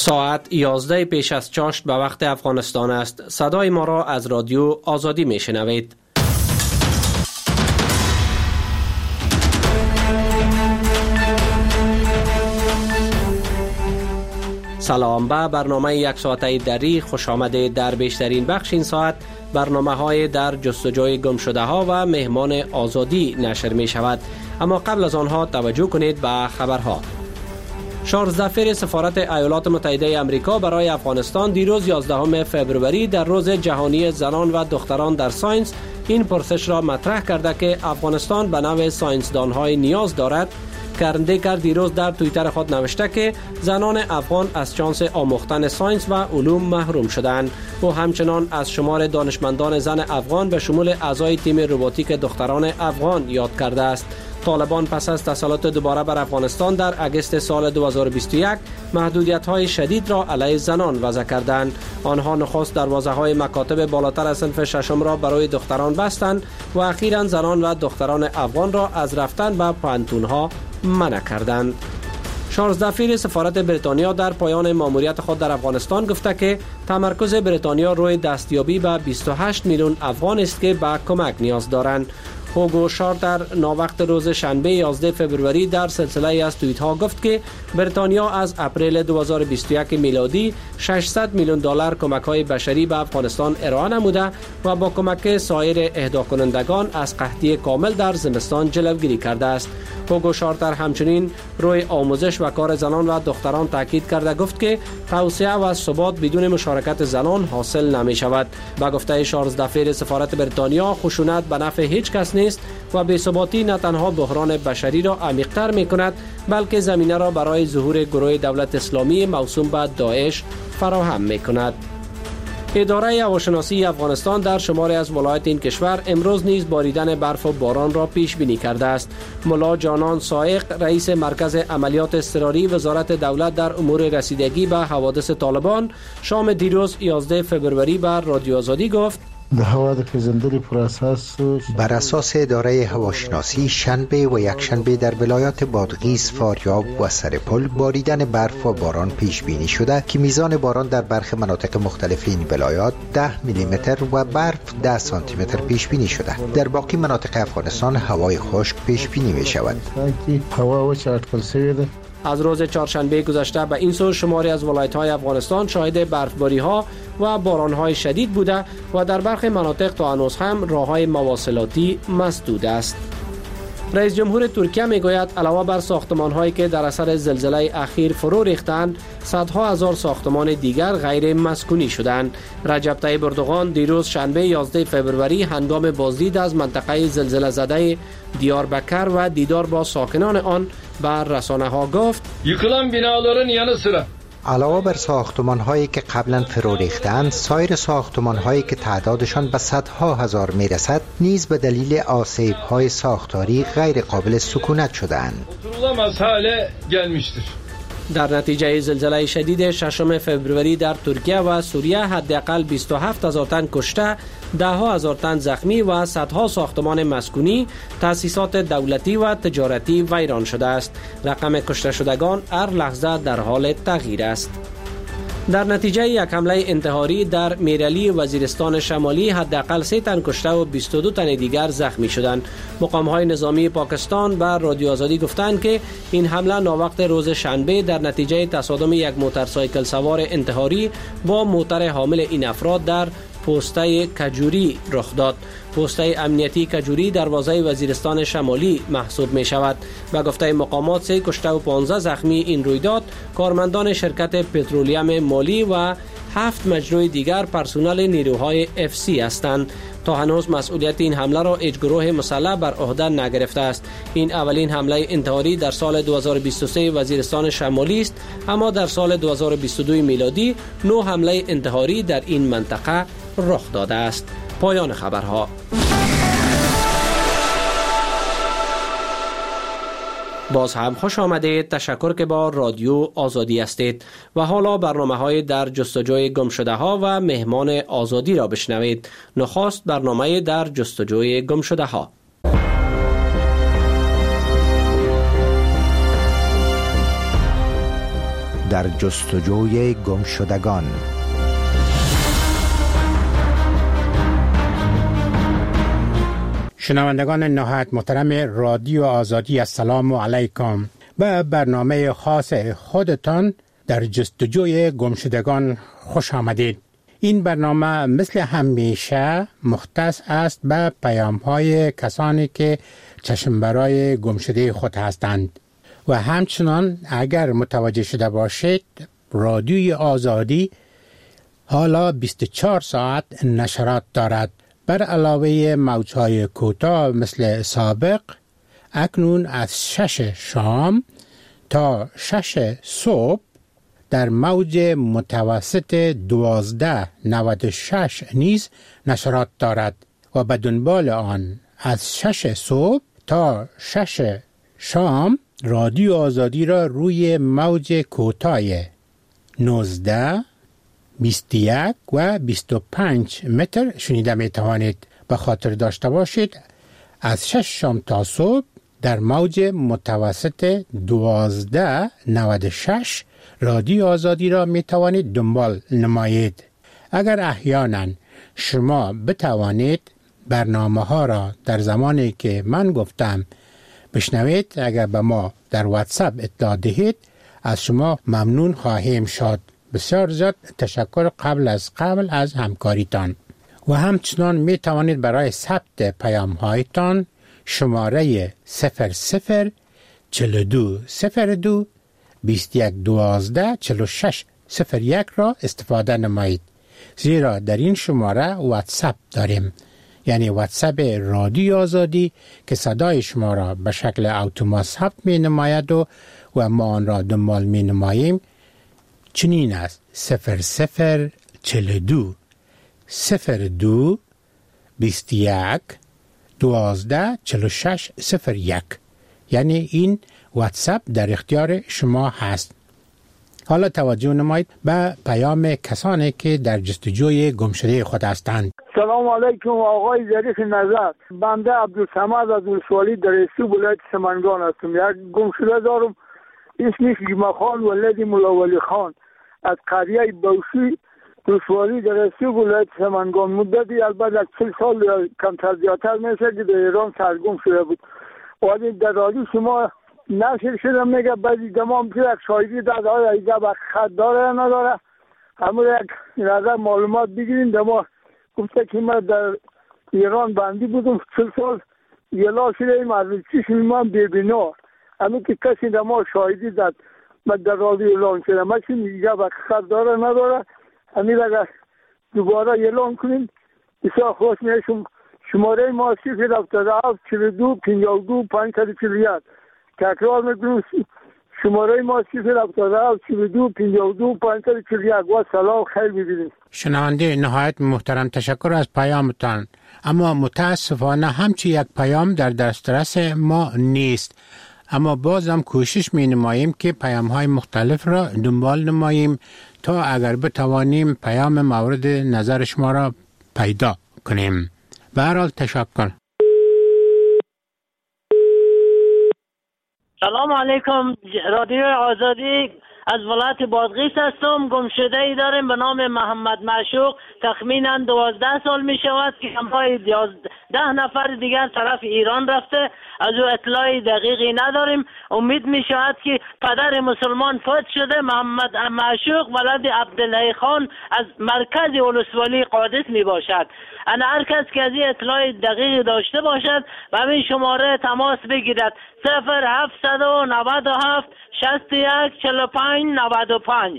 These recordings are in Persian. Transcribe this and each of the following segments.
ساعت 11 پیش از چاشت به وقت افغانستان است. صدای ما را از رادیو آزادی می شنوید. سلام، به برنامه یک ساعته دری خوش آمده. در بیشترین بخش این ساعت برنامه های در جستجوی گم شده ها و مهمان آزادی نشر می شود. اما قبل از آنها توجه کنید به خبرها. چارلز دفیر سفارت ایالات متحده آمریکا برای افغانستان دیروز 11 فوریه در روز جهانی زنان و دختران در ساینس این پرسش را مطرح کرده که افغانستان به نوع ساینسدان‌های نیاز دارد. کرندیکر دیروز در توییتر خود نوشته که زنان افغان از شانس آموختن ساینس و علوم محروم شدند. او همچنان از شمار دانشمندان زن افغان به شمول اعضای تیم روباتیک دختران افغان یاد کرده است. طالبان پس از تسلط دوباره بر افغانستان در اگست سال 2021 محدودیت‌های شدید را علیه زنان وضع کردند. آنها نخست دروازه‌های مکاتب بالاتر از صنف ششم را برای دختران بستند و اخیراً زنان و دختران افغان را از رفتن به پوهنتون‌ها منع کردند. چارلز دفیر سفارت بریتانیا در پایان مأموریت خود در افغانستان گفته که تمرکز بریتانیا روی دستیابی به 28 میلیون افغان است که به کمک نیاز دارند. هوگو شارتر ناوقت روز شنبه 11 فوریه در سلسله از توییت ها گفت که بریتانیا از اپریل 2021 میلادی 600 میلیون دلار کمک های بشری به افغانستان ارائه نموده و با کمک سایر اهدا کنندگان از قحطی کامل در زمستان جلوگیری کرده است. هوگو شارتر همچنین روی آموزش و کار زنان و دختران تاکید کرده گفت که توسعه و ثبات بدون مشارکت زنان حاصل نمی شود. با گفته چارلز دفیر سفارت بریتانیا، خشونت به نفع هیچ کس نیست و بی‌ثباتی نه تنها بحران بشری را عمیق‌تر می‌کند بلکه زمینه را برای ظهور گروه دولت اسلامی موسوم به داعش فراهم می‌کند. اداره هواشناسی افغانستان در شماری از ولایات این کشور امروز نیز باریدن برف و باران را پیش بینی کرده است. ملا جانان سائق، رئیس مرکز عملیات اضطراری وزارت دولت در امور رسیدگی به حوادث طالبان، شام دیروز 11 فوریه بر رادیو آزادی گفت: بر اساس اداره هواشناسی شنبه و یکشنبه در ولایات بادغیس، فاریاب و سرپل باریدن برف و باران پیش بینی شده که میزان باران در برخی مناطق مختلف این ولایات 10 میلیمتر و برف 10 سانتی متر پیش بینی شده. در باقی مناطق افغانستان هوای خشک پیش بینی می شود. از روز چهارشنبه گذشته به این سو شماری از ولایت‌های افغانستان شاهد برفباری‌ها و باران‌های شدید بوده و در برخی مناطق تا هنوز هم راه‌های مواصلاتی مسدود است. رئیس جمهور ترکیه میگوید علاوه بر ساختمان‌هایی که در اثر زلزله اخیر فرو ریختند، صدها هزار ساختمان دیگر غیر مسکونی شدند. رجب طیب اردوغان دیروز شنبه 11 فوریه هنگام بازدید از منطقه زلزله زده دیاربکر و دیدار با ساکنان آن بر رسانه‌ها گفت: یکلان بیناların yanı sıra علاوه بر ساختمان‌هایی که قبلا فرو ریختند، سایر ساختمان‌هایی که تعدادشان به صدها هزار میرسد نیز به دلیل آسیب‌های ساختاری غیر قابل سکونت شده‌اند. oturulamaz hale gelmiştir. در نتیجه زلزله شدید 6 فوریه در ترکیه و سوریه حداقل 27,000 تن کشته، 10,000 تن زخمی و صدها ساختمان مسکونی، تأسیسات دولتی و تجارتی ویران شده است. رقم کشته شدگان هر لحظه در حال تغییر است. در نتیجه یک حمله انتحاری در میرلی وزیرستان شمالی حداقل 3 تن کشته و 22 تن دیگر زخمی شدند. مقام‌های نظامی پاکستان بر رادیو آزادی گفتند که این حمله ناوقت روز شنبه در نتیجه تصادم یک موتورسایکل سوار انتحاری با موتر حامل این افراد در پوسته کجوری رخ داد. پوسته امنیتی کجوری دروازه وزیرستان شمالی محسوب می شود. به گفته مقامات 3 کشته و 15 زخمی این رویداد کارمندان شرکت پترولیم مالی و 7 مجموعه دیگر پرسنل نیروهای FC هستند. تا هنوز مسئولیت این حمله را هیچ گروه مسلح بر عهده نگرفته است. این اولین حمله انتحاری در سال 2023 وزیرستان شمالی است، اما در سال 2022 میلادی 9 حمله انتحاری در این منطقه رخ داده است. پایان خبرها. باز هم خوش آمدید. تشکر که با رادیو آزادی هستید و حالا برنامه‌های در جستجوی گم شده ها و مهمان آزادی را بشنوید. نخست برنامه در جستجوی گم شده ها. در جستجوی گمشدگان. شنوندگان نهایت محترم رادیو آزادی، السلام علیکم. به برنامه خاص خودتان در جستجوی گمشدگان خوش آمدید. این برنامه مثل همیشه مختص است به پیام‌های کسانی که چشم برای گمشده خود هستند و همچنان اگر متوجه شده باشید رادیوی آزادی حالا 24 ساعت نشرات دارد. بر علاوه موجهای کوتاه مثل سابق، اکنون از 6 شام تا 6 صبح در موج متوسط 1296 نیز نشرات دارد و به دنبال آن از 6 صبح تا 6 شام رادیو آزادی را روی موج کوتاه 19 21 و 25 متر شنیده می توانید. به خاطر داشته باشید از 6 شام تا صبح در موج متوسط 1296 رادیو آزادی را می توانید دنبال نمایید. اگر احیانا شما بتوانید برنامه ها را در زمانی که من گفتم بشنوید، اگر به ما در واتساپ اطلاع دهید از شما ممنون خواهیم شد. بسیار زیاد تشکر قبل از همکاریتان. و همچنان می توانید برای ثبت پیام هایتان شماره 00 42 02 21 12 46 01 را استفاده نمایید، زیرا در این شماره واتساپ داریم، یعنی واتساپ رادیو آزادی که صدای شما را به شکل اتومات ثبت می نماید و ما آن را دنبال می نماییم. چنین است: 00 42 02 21 12 46 01. یعنی این واتساپ در اختیار شما هست. حالا توجه نمایید به پیام کسانی که در جستجوی گمشده خود هستند. سلام علیکم آقای ظریف نظر. بنده عبدالصمد از ولسوالی در استو ولایت سمنگان هستم. یک گمشده دارم، اسمش جمعخان ولد مولا ولی خان از قریه بوشی ولسوالی در استو ولایت سمنگان. مدتی البته 40 سال یا کمتر زیادتر میشه که در ایران سرگم شده بود. ولی در رادیو شما نشر شده، میگه بعضی دمام که یک شاهدی داده های ایجا با خط داره یا نداره، همون یک نظر معلومات بگیرین. دما گفته که من در ایران بندی بودم 40 سال، یلا شده ایم از چشم من ببینا، همون که کسی دما شاهدی داد من در رادیو اعلان شده. من چی ایجا با خط داره نداره، همین اگر دوباره اعلان کنین بسیار خوش میشم. شماره ما 077 42 52 541. تکرار میکنم، شماره ما 077 42 52 541. و سلام، خیر ببینید. شنونده نهایت محترم، تشکر از پیامتان، اما متاسفانه همچی یک پیام در دسترس ما نیست، اما بازم کوشش می نماییم که پیام های مختلف را دنبال نماییم تا اگر بتوانیم پیام مورد نظر شما را پیدا کنیم. به هر حال تشکر. سلام علیکم، رادیو آزادی از ولایت بادغیس هستم. گمشده ای داریم به نام محمد معشوق، تخمینا 12 سال می شود که همراه 10 نفر دیگر طرف ایران رفته. از او اطلاعی دقیقی نداریم. امید می شود که پدر مسلمان فوت شده. محمد معشوق ولد عبدالله خان از مرکز ولسوالی قادس می باشد. انا هر کس که از این اطلاع دقیقی داشته باشد و همین شماره تماس بگیرد 0797 61 45 95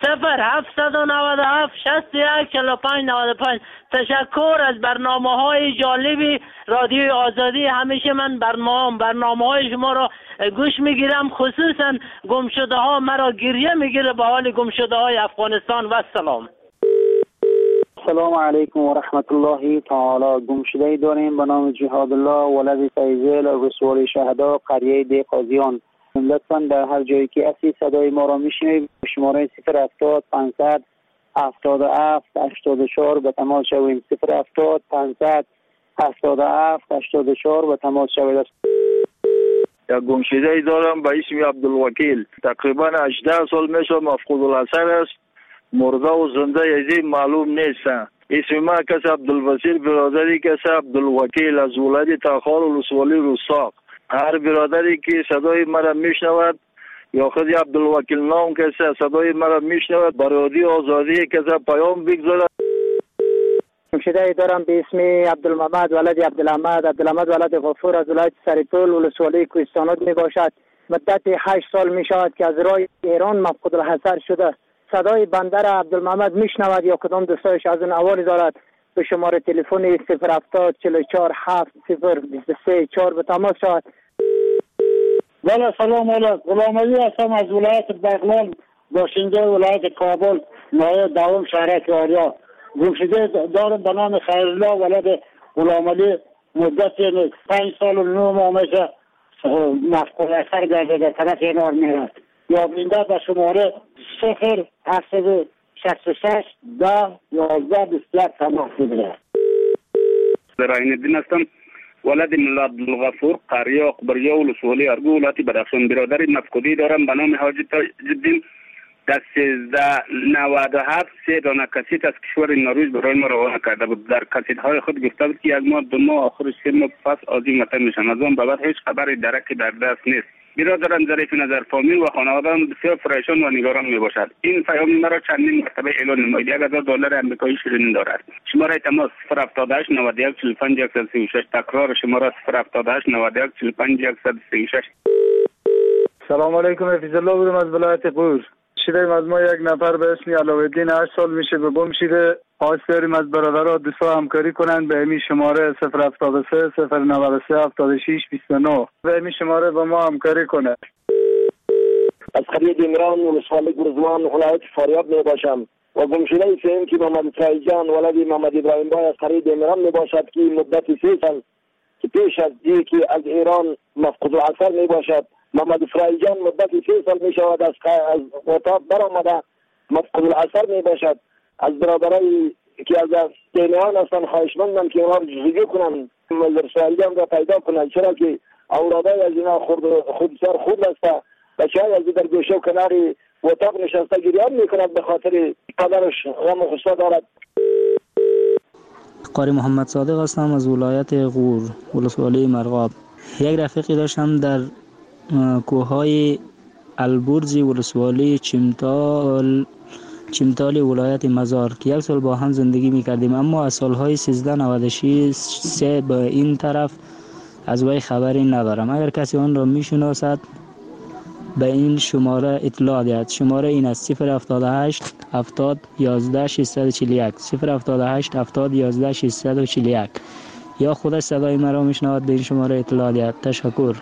0797 61 45 95. تشکر از برنامه‌های جالبی رادیو آزادی. همیشه من برنامه‌های شما را گوش میگیرم، خصوصا گمشده‌ها مرا گریه میگیره به حال گمشده‌های افغانستان. و سلام. السلام علیکم و رحمت الله تعالی. گمشده‌ای داریم به نام جهاد الله ولد فیضل رسول شهدا قریه دی قاضیان. لطفاً در هر جایی که اسی صدای ما را میشنوید شماره 070 500 77 84 به تماس شوید. 070 500 77 84 به تماس شوید. یک گمشده ای دارم به اسم عبدالوکیل. تقریبا 18 سال میشه مفقود الاثر است. مرده و زنده یزی معلوم نیست. اسم ما کس عبدالبصیر، برادری کس عبدالوکیل از ولایت تاخال ولسوالی رستاق. هر برادری که صدای مرا میشنود یا خود عبدالوکیل نام کسی صدای مرا میشنود برادری آزادی کسی پیام بگذارد. گمشده دارم به اسم عبدالمحمد ولد عبدالحمد ولد غفور از ولایت سرپل ولسوالی کوهستانات می باشد. مدت 8 سال می شود که از راه ایران مفقود الحضر شده. صدای بنده را عبدالمحمد میشنود یا کدام دوستایش از اون احوالی دارد به شماره تلفن 070 44 7 023 4 به تماس شود. بله سلام علیکم. غلام علی هستم از ولایت بغلان، باشنده ولایت کابل، نایب دوم شهرک آریا. گمشده دارم به نام خیرالله ولد غلام علی. مدت 5 سال و 9 ماه میشه مفقود اثر گرده در طرف اینار میرد. یا بینده به شماره 0-866 10 11 21 تماس بگیرد. زراین الدین هستم، ولد ملا عبدالغفور، قریه اقبریه ولسوالی ارگو ولایت بدخشان. برادر مفقودی دارم به نام حاجی تاج‌الدین. در 1397 3 دانه کسیت از کشور نروژ برای ما روانه کرده بود. در کسیت های خود گفته بود که 1 ماه 2 ماه آخرش 3 ماه پس آزی وطن میشن. از آن بعد هیچ خبری درکی در دست نیست. برادرم ظریف نظر فامیل و خانواده‌ام بسیار پریشان و نگران میباشد. این پیام مرا چندین مرتبه اعلان نماید. $1000 آمریکایی شیرین دارد. شماره تماس 078 91 45 136. تکرار شماره 078 91 45 136. سلام علیکم. حفیظ الله بودم از ولایت غور. شیریم از ما یک نفر به اسم علاءالدین 8 سال میشه به گم شده. خواست داریم از برادرها دوستا همکاری کنن به همین شماره 073 093 76 29 به همین شماره با ما همکاری کنه. از قریه دیمران ولسوالی گرزوان ولایت فاریاب می باشم و گم شده این که محمد فرایجان ولد محمد ابراهیم بای از قریه دیمران می باشد که مدت 3 سال که پیش از که از ایران مفقود الاثر می باشد. محمد فرایجان مدت 3 سال می شود از اتاق برآمده مفقود الاثر می باشد. از برادرای که از دینیان هستن خواهشمندم که اونا رو جزگی کنن، محمد فرایجان را پیدا کنن، چرا که اولادای از اینا خود بسیار خود است. بچه‌های از در گوشه و کناری اتاق نشسته گریان میکند به خاطر پدرش غم و غصه دارد. قاری محمد صادق هستم از ولایت غور ولسوالی مرغاب. یک رفیقی داشتم در کوههای البرز ولسوالی چمتال ولایت مزار که 1 سال با هم زندگی میکردیم، اما از سالهای 1396 به این طرف از وی خبری ندارم. اگر کسی آن را میشناسد به این شماره اطلاع دهد. شماره این است 078 70 11 641 078 70 11 641. یا خودش صدای مرا میشنود به این شماره اطلاع دهد. تشکر.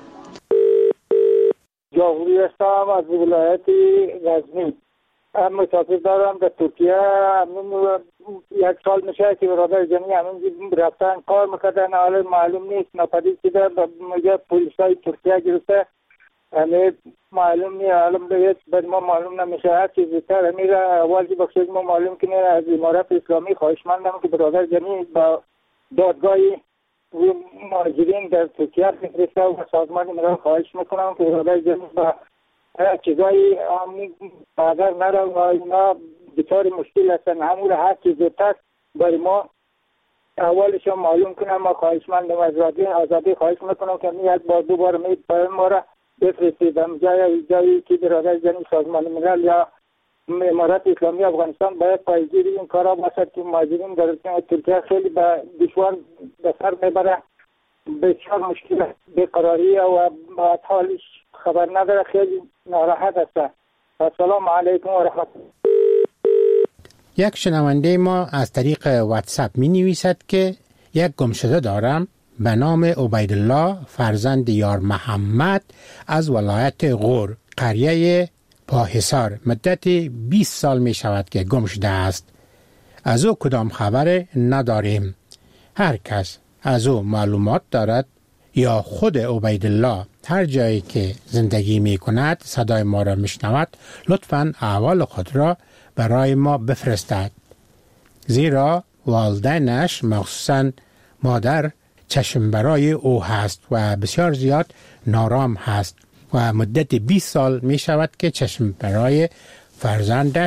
جاوری هستم از ولایت غزنی. مسافر دارم به ترکیه. 1 سال میشه که برادر جمعی همین رفتن کار میکردن، حالا معلوم نیست ناپدید شده. میگه پلیسای ترکیه گرفته، همه معلوم نیست، حالا به ما معلوم نمیشه. هر چیز زودتر همین را اول بخشید ما معلوم کنه. از امارات اسلامی خواهشمندم که برادر جمعی با دادگاهی مهاجرین در ترکیه بفرسته و سازمان ملل خواهش میکنم که برادر جمعی با چیزایی بازار نرو و اینا بطور مشکل هستن. همون هر چیز زودتر برای ما اولش معلوم کنم. ما خواهشمندم از رادیو آزادی خواهش میکنم که یک بار 2 بار پیام ما را بفرستیدم جایی که برادر جمعی سازمان ملل یا امارات اسلامی افغانستان باید پایگیری این کارا باشد که مهاجرین در ترکیه خیلی به دشوار به سر میبره. بسیار مشکل بیقراری و با حالش خبر نداره، خیلی ناراحت است. السلام علیکم و رحمت الله. یک شنونده ما از طریق واتساپ می نویسد که یک گمشده دارم به نام عبیدالله فرزند یار محمد از ولایت غور قریه پاحصار. مدت 20 سال می شود که گم شده است. از او کدام خبر نداریم. هر کس از او معلومات دارد یا خود عبیدالله هر جایی که زندگی می کند صدای ما را می شنود، لطفاً احوال خود را برای ما بفرستد، زیرا والدینش مخصوصاً مادر چشم برای او هست و بسیار زیاد نارام هست و مدت 20 سال می شود که چشم برای فرزندش